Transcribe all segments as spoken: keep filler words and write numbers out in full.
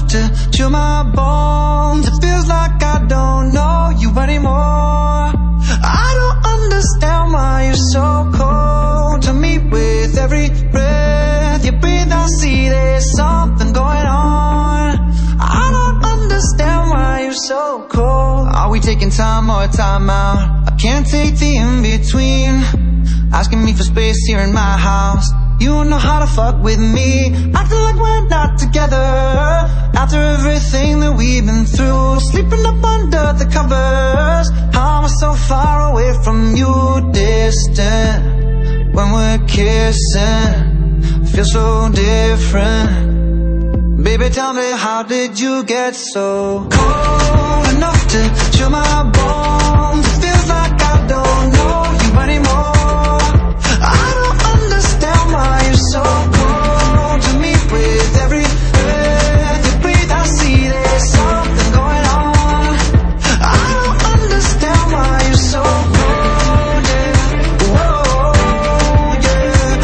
to chill my bones. It feels like I don't know you anymore. I don't understand why you're so cold to me. With every breath you breathe, I see there's something going on. I don't understand why you're so cold. Are we taking time or time out? I can't take the in-between. Asking me for space here in my house. You don't know how to fuck with me. Acting like we're not together. After everything that we've been through, sleeping up under the covers. How am I so far away from you, distant? When we're kissing, feel so different. Baby, tell me, how did you get so cold enough to chill my bones? It feels like I don't know you anymore. I don't understand why you're so cold to me. With every breath you breathe, I see there's something going on. I don't understand why you're so cold, yeah. Whoa, yeah,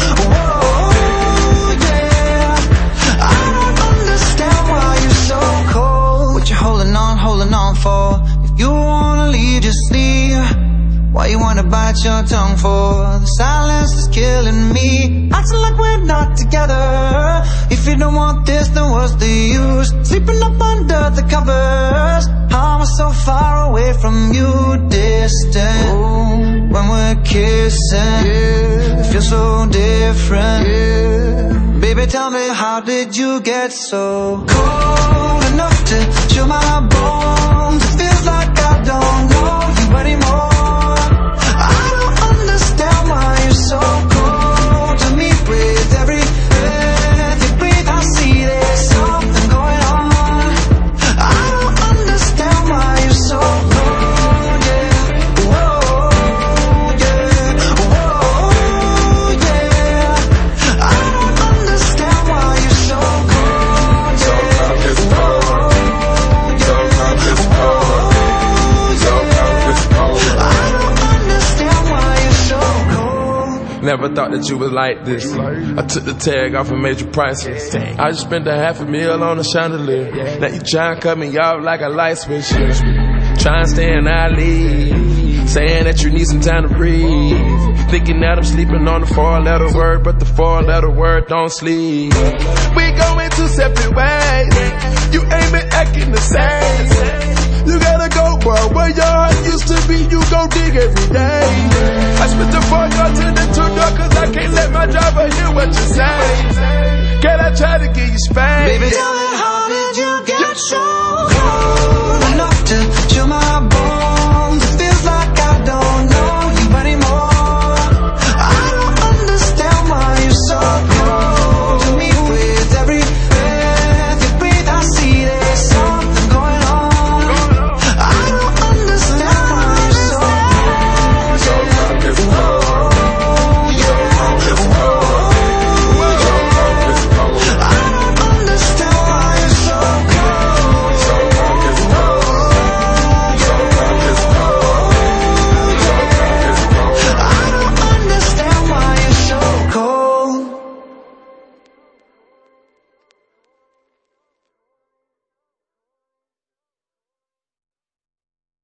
whoa, yeah. I don't understand why you're so cold. What you holding on, holding on for? If you wanna leave, just leave. Why you wanna bite your tongue for? The silence is killing me. Acting like we're not together. If you don't want this, then what's the use? Sleeping up under the covers. How am I so far away from you, distant? Ooh, when we're kissing, yeah, it feels so different, yeah. Baby, tell me, how did you get so cold enough to chill my bones? It feels like I don't know you anymore. I don't understand why you're so cold to me. With every breath you breathe, I see there's something going on. I don't understand why you're so cold, yeah. Whoa, yeah, whoa, yeah. I don't understand why you're so cold, yeah. Whoa, yeah, whoa, yeah. I don't understand why you're so cold. Never thought that you was like this. I took the tag off and made you priceless. I just spent a half a meal on a chandelier. Now you tryna cut me off like a light switch. Try and stay in our league, saying that you need some time to breathe. Thinking that I'm sleeping on the four-letter word, but the four-letter word don't sleep. We going two separate ways. You ain't been acting the same. You gotta go, bro. Where your heart used to be, you go dig every day. I spit the four door to the two door, cause I can't let my driver hear what you say. Can I try to give you space? Baby,